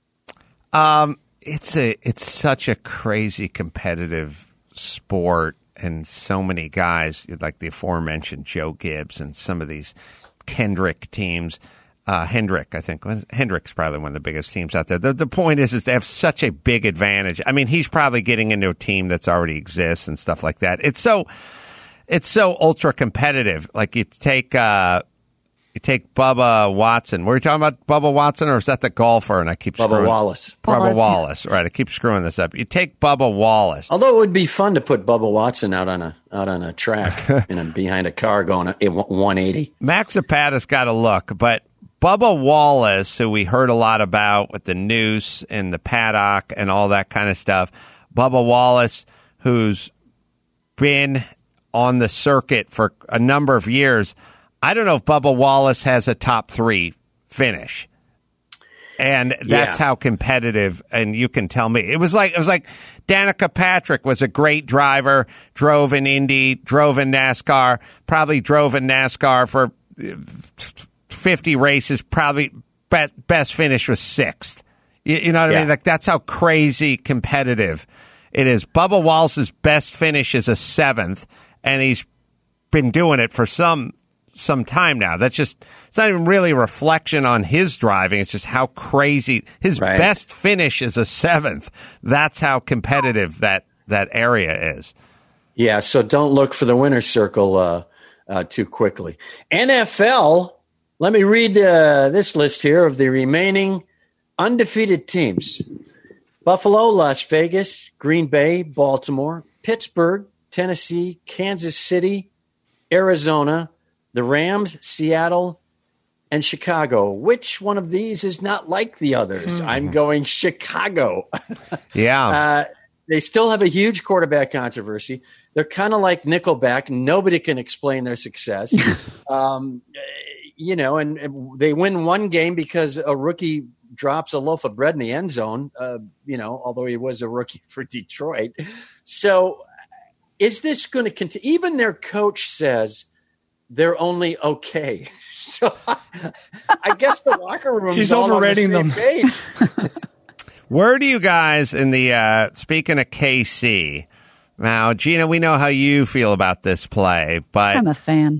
It's such a crazy competitive sport, and so many guys like the aforementioned Joe Gibbs and some of these Kendrick teams. Hendrick, I think. Hendrick's probably one of the biggest teams out there. The point is they have such a big advantage. I mean, he's probably getting into a team that's already exists and stuff like that. It's so ultra competitive. Like you take Bubba Watson. Were you talking about Bubba Watson, or is that the golfer? And I keep Bubba Wallace. Bubba Wallace. Right. I keep screwing this up. You take Bubba Wallace. Although it would be fun to put Bubba Watson out on a track behind a car going at 180. Max Zapata's got to look, but Bubba Wallace, who we heard a lot about with the noose and the paddock and all that kind of stuff. Bubba Wallace, who's been on the circuit for a number of years. I don't know if Bubba Wallace has a top 3 finish. And that's how competitive, and you can tell me. It was like Danica Patrick was a great driver, drove in Indy, drove in NASCAR, probably drove in NASCAR for 50 races, probably best finish was 6th. You know what I mean? Like, that's how crazy competitive it is. Bubba Wallace's best finish is a 7th, and he's been doing it for some time now. That's just, it's not even really a reflection on his driving. It's just how crazy his best finish is a 7th. That's how competitive that area is. Yeah. So don't look for the winner's circle too quickly. NFL. Let me read this list here of the remaining undefeated teams. Buffalo, Las Vegas, Green Bay, Baltimore, Pittsburgh, Tennessee, Kansas City, Arizona, the Rams, Seattle, and Chicago. Which one of these is not like the others? I'm going Chicago. Yeah. They still have a huge quarterback controversy. They're kind of like Nickelback. Nobody can explain their success. And they win one game because a rookie drops a loaf of bread in the end zone, although he was a rookie for Detroit. So is this going to continue? Even their coach says they're only okay. So I guess the locker room is overrating them. Where do you guys in the speaking of KC? Now, Gina, we know how you feel about this play, but I'm a fan.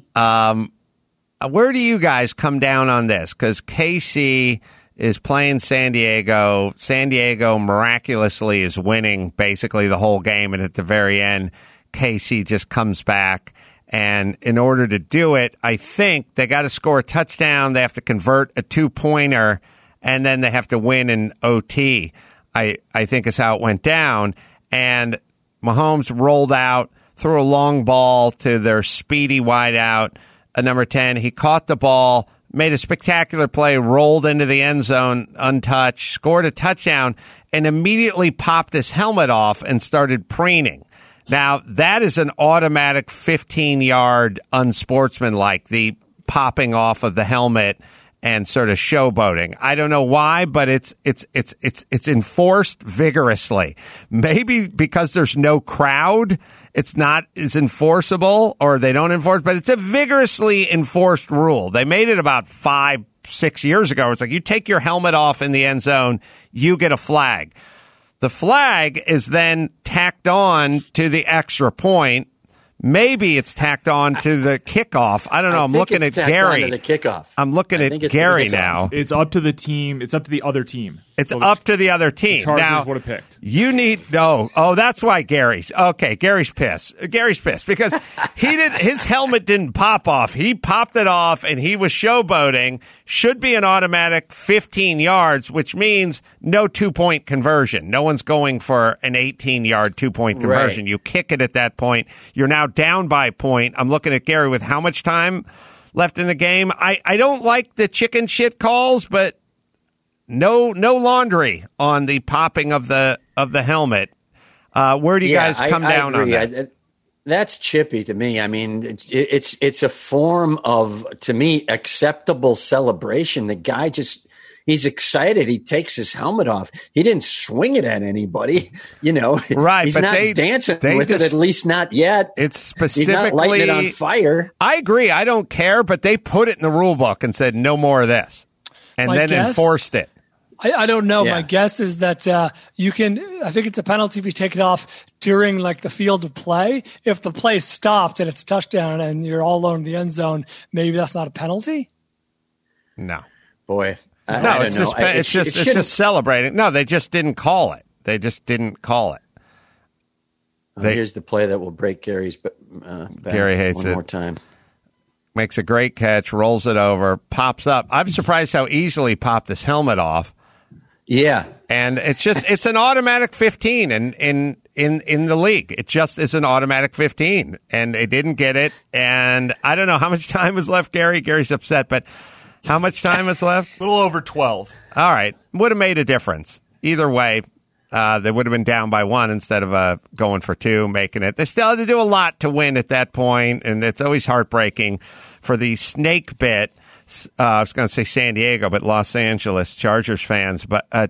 Where do you guys come down on this? Because KC is playing San Diego. San Diego miraculously is winning basically the whole game, and at the very end, KC just comes back. And in order to do it, I think they got to score a touchdown. They have to convert a 2-pointer, and then they have to win in OT. I think is how it went down. And Mahomes rolled out, threw a long ball to their speedy wideout, number 10. He caught the ball, made a spectacular play, rolled into the end zone untouched, scored a touchdown, and immediately popped his helmet off and started preening. Now, that is an automatic 15-yard unsportsmanlike, the popping off of the helmet and sort of showboating. I don't know why, but it's enforced vigorously. Maybe because there's no crowd, it's not as enforceable, or they don't enforce, but it's a vigorously enforced rule. They made it about 5-6 years ago. It's like, you take your helmet off in the end zone, you get a flag. The flag is then tacked on to the extra point. Maybe it's tacked on to the kickoff. I don't know. I'm looking at Gary. The kickoff. I'm looking at Gary now. It's up to the team. It's up to the other team. It's up to the other team. Chargers now, would have picked. You need that's why Gary's pissed. Gary's pissed because his helmet didn't pop off. He popped it off and he was showboating. Should be an automatic 15 yards, which means no 2-point conversion. No one's going for an 18-yard 2-point conversion. Right. You kick it at that point. You're now down by a point. I'm looking at Gary with how much time left in the game. I don't like the chicken shit calls, but no laundry on the popping of the helmet. Where do you guys come down on that? That's chippy to me. I mean, it's a form of, to me, acceptable celebration. The guy he's excited. He takes his helmet off. He didn't swing it at anybody, Right, he's but not dancing with it, at least not yet. It's specifically he's not lighting it on fire. I agree. I don't care, but they put it in the rule book and said no more of this, and then enforced it. I don't know. Yeah. My guess is that you can. I think it's a penalty if you take it off during the field of play. If the play stopped and it's a touchdown and you're all alone in the end zone, maybe that's not a penalty. No, boy. It's just celebrating. No, they just didn't call it. Here's the play that will break Gary's back. Gary hates one it. More time. Makes a great catch, rolls it over, pops up. I'm surprised how easily he popped his helmet off. Yeah. And it's an automatic 15 in the league. It just is an automatic 15. And they didn't get it. And I don't know how much time is left, Gary. Gary's upset, but how much time is left? A little over 12. All right. Would have made a difference. Either way, they would have been down by 1 instead of going for 2, making it. They still had to do a lot to win at that point, and it's always heartbreaking for the snake bit. I was going to say San Diego, but Los Angeles Chargers fans. But that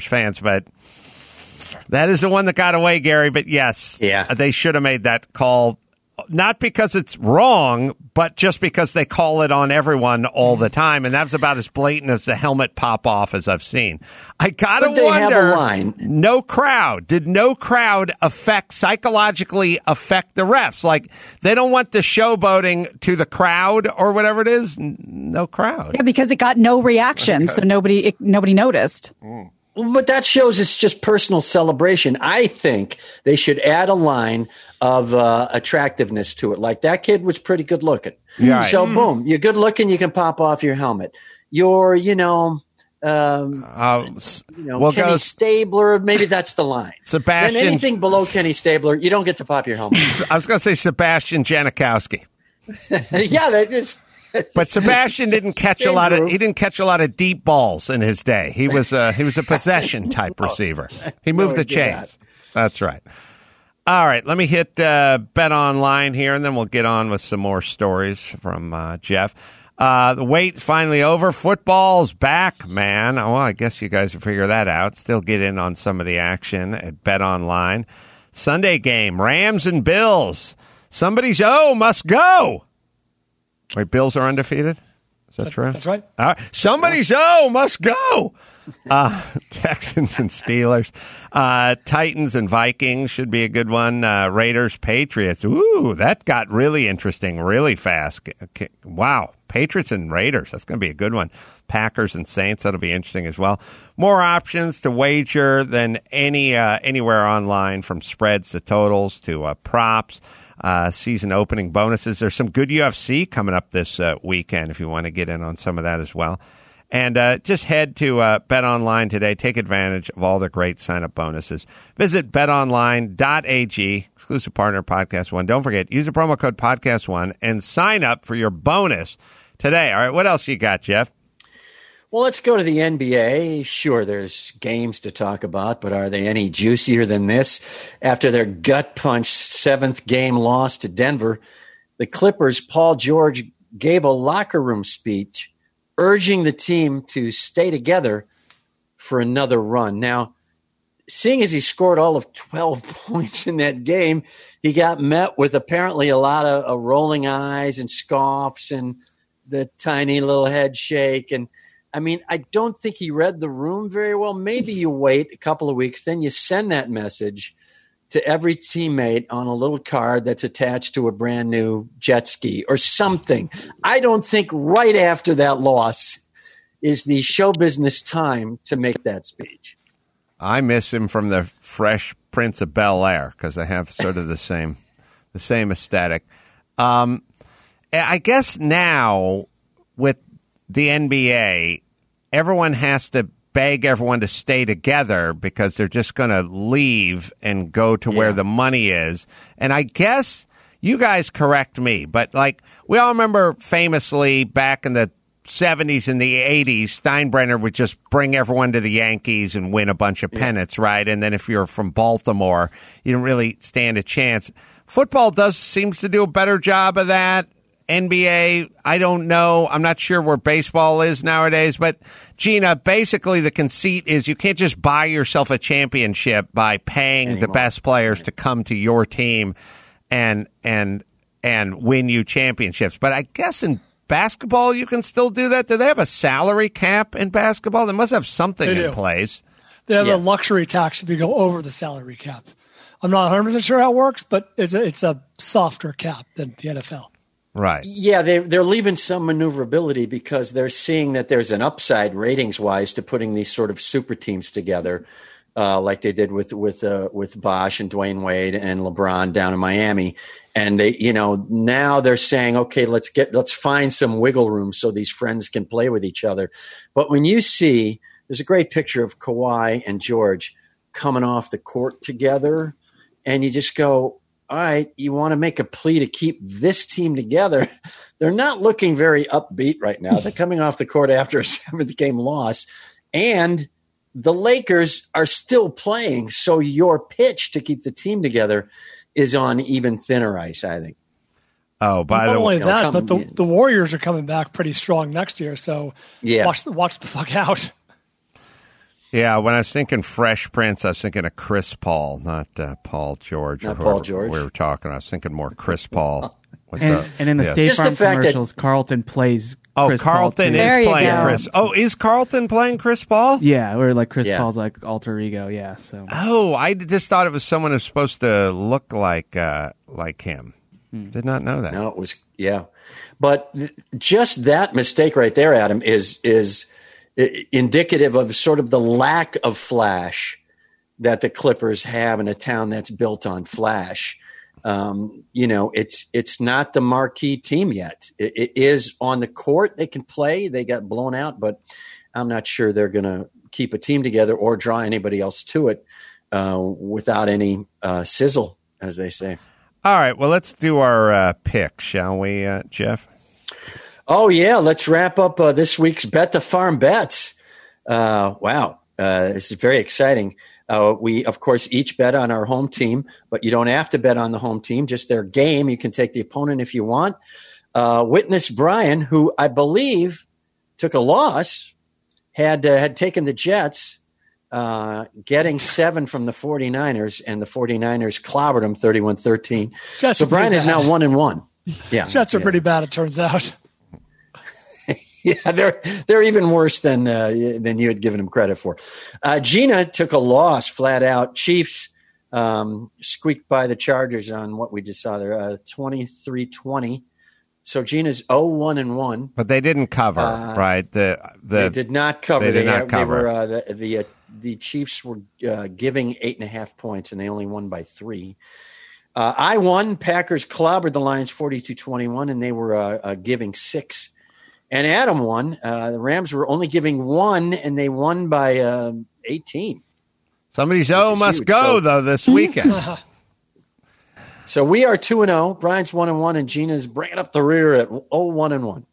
is the one that got away, Gary. But yes, they should have made that call. Not because it's wrong, but just because they call it on everyone all the time. And that's about as blatant as the helmet pop off as I've seen. I got to wonder, no crowd. Did no crowd psychologically affect the refs? Like, they don't want the showboating to the crowd or whatever it is. No crowd. Yeah, because it got no reaction. So nobody noticed. But that shows it's just personal celebration. I think they should add a line of attractiveness to it. Like, that kid was pretty good looking. Yeah. So boom, you're good looking, you can pop off your helmet. You're, Kenny Stabler, maybe that's the line. Sebastian. Then anything below Kenny Stabler, you don't get to pop your helmet. I was going to say Sebastian Janikowski. Yeah, that is. But Sebastian didn't catch a lot of deep balls in his day. He was a possession type receiver. He moved the chains. That's right. All right, let me hit Bet Online here, and then we'll get on with some more stories from Jeff. The wait's finally over. Football's back, man. Well, I guess you guys will figure that out. Still get in on some of the action at Bet Online. Sunday game, Rams and Bills. Somebody's must go. Wait, Bills are undefeated? Is that true? That's right. All right. Somebody's must go. Texans and Steelers. Titans and Vikings should be a good one. Raiders, Patriots. Ooh, that got really interesting really fast. Wow. Patriots and Raiders. That's going to be a good one. Packers and Saints. That'll be interesting as well. More options to wager than anywhere online, from spreads to totals to props. Season opening bonuses. There's some good UFC coming up this weekend if you want to get in on some of that as well. And just head to Bet Online today. Take advantage of all the great sign-up bonuses. Visit betonline.ag, exclusive partner Podcast One. Don't forget, use the promo code Podcast One and sign up for your bonus today. All right, what else you got, Jeff? Well, let's go to the NBA. Sure, there's games to talk about, but are they any juicier than this? After their gut-punched 7th game loss to Denver, the Clippers' Paul George gave a locker room speech urging the team to stay together for another run. Now, seeing as he scored all of 12 points in that game, he got met with apparently a lot of rolling eyes and scoffs and the tiny little head shake. And I mean, I don't think he read the room very well. Maybe you wait a couple of weeks, then you send that message to every teammate on a little card that's attached to a brand new jet ski or something. I don't think right after that loss, is the show business time to make that speech. I miss him from the Fresh Prince of Bel-Air because they have sort of the same aesthetic. I guess now with the NBA, everyone has to beg everyone to stay together because they're just going to leave and go to where the money is. And I guess you guys correct me, but like we all remember famously back in the 70s and the 80s, Steinbrenner would just bring everyone to the Yankees and win a bunch of pennants, right? And then if you're from Baltimore, you didn't really stand a chance. Football seems to do a better job of that. NBA, I don't know. I'm not sure where baseball is nowadays. But, Gina, basically the conceit is you can't just buy yourself a championship by paying the best players to come to your team and win you championships. But I guess in basketball you can still do that. Do they have a salary cap in basketball? They must have something in place. They have a luxury tax if you go over the salary cap. I'm not 100% sure how it works, but it's a softer cap than the NFL. Right. Yeah, they're leaving some maneuverability because they're seeing that there's an upside ratings-wise to putting these sort of super teams together, like they did with Bosh and Dwayne Wade and LeBron down in Miami. And they, now they're saying, okay, let's find some wiggle room so these friends can play with each other. But when you see, there's a great picture of Kawhi and George coming off the court together, and you just go, all right, you want to make a plea to keep this team together. They're not looking very upbeat right now. They're coming off the court after a 7th-game loss, and the Lakers are still playing. So your pitch to keep the team together is on even thinner ice, I think. Oh, by the way, not only that, but the Warriors are coming back pretty strong next year. So watch the fuck out. Yeah, when I was thinking Fresh Prince, I was thinking of Chris Paul, not Paul George. Not Paul George. We were talking. I was thinking more Chris Paul. And in the State Farm commercials, Carlton plays Chris Carlton Paul is playing Chris. Oh, is Carlton playing Chris Paul? Yeah, or like Chris Paul's like alter ego. Yeah. So. Oh, I just thought it was someone who's supposed to look like him. Did not know that. No, it was but just that mistake right there, Adam, is indicative of sort of the lack of flash that the Clippers have in a town that's built on flash. It's not the marquee team yet. It is on the court. They can play. They got blown out, but I'm not sure they're going to keep a team together or draw anybody else to it without any sizzle, as they say. All right. Well, let's do our pick, shall we, Jeff? Oh, yeah. Let's wrap up this week's Bet the Farm Bets. Wow. This is very exciting. We, of course, each bet on our home team, but you don't have to bet on the home team, just their game. You can take the opponent if you want. Witness Brian, who I believe took a loss, had taken the Jets, getting 7 from the 49ers, and the 49ers clobbered him 31-13. So Brian is now 1-1. Yeah, Jets are pretty bad, it turns out. Yeah, they're even worse than you had given them credit for. Gina took a loss flat out. Chiefs squeaked by the Chargers on what we just saw there, 23-20. So Gina's 0-1-1. But they didn't cover, right? They did not cover. They did not cover. The Chiefs were giving 8.5 points, and they only won by 3. I won. Packers clobbered the Lions 42-21, and they were giving 6. And Adam won. The Rams were only giving 1, and they won by 18. Somebody's must go, though, this weekend. So we are 2-0. Brian's 1-1, and Gina's bringing up the rear at 1-1.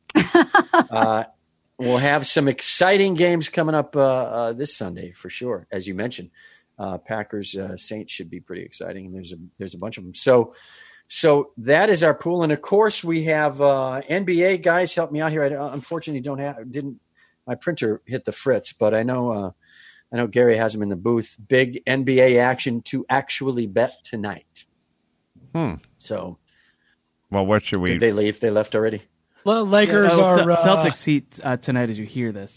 We'll have some exciting games coming up this Sunday for sure, as you mentioned. Packers Saints should be pretty exciting, and there's a bunch of them. So that is our pool, and of course we have NBA guys. Help me out here. I unfortunately didn't. My printer hit the fritz, but I know Gary has them in the booth. Big NBA action to actually bet tonight. So, well, what should we? Did they leave? They left already. Lakers are Celtics heat tonight as you hear this.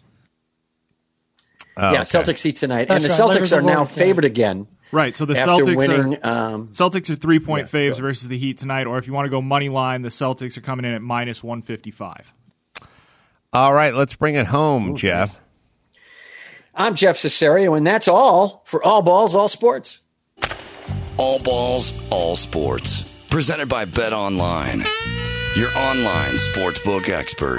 Okay. Celtics heat tonight, and the Celtics are now favored again. Right, so the Celtics Celtics are 3-point faves versus the Heat tonight, or if you want to go money line, the Celtics are coming in at -155. All right, let's bring it home, Jeff. I'm Jeff Cesario, and that's all for All Balls, All Sports. All Balls, All Sports. Presented by Bet Online, your online sportsbook expert.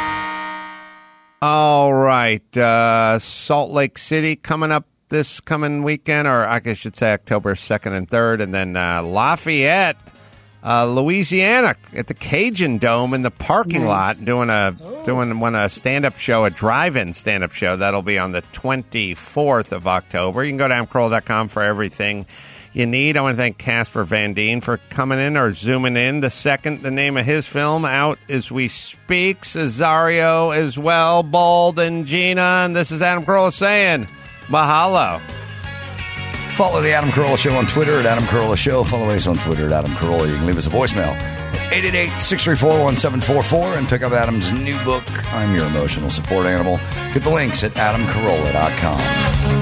All right. Salt Lake City coming up this coming weekend, or I guess I should say October 2nd and 3rd. And then Lafayette, Louisiana at the Cajun Dome in the parking lot doing a stand-up show, a drive-in stand-up show. That'll be on the 24th of October. You can go to adamcarolla.com for everything you need. I want to thank Casper Van Dien for coming in or zooming in. The name of his film out as we speak. Cesario as well, Bald and Gina. And this is Adam Carolla saying mahalo. Follow the Adam Carolla Show on Twitter at Adam Carolla Show. Follow us on Twitter at Adam Carolla. You can leave us a voicemail, 888-634-1744, and pick up Adam's new book, I'm Your Emotional Support Animal. Get the links at adamcarolla.com.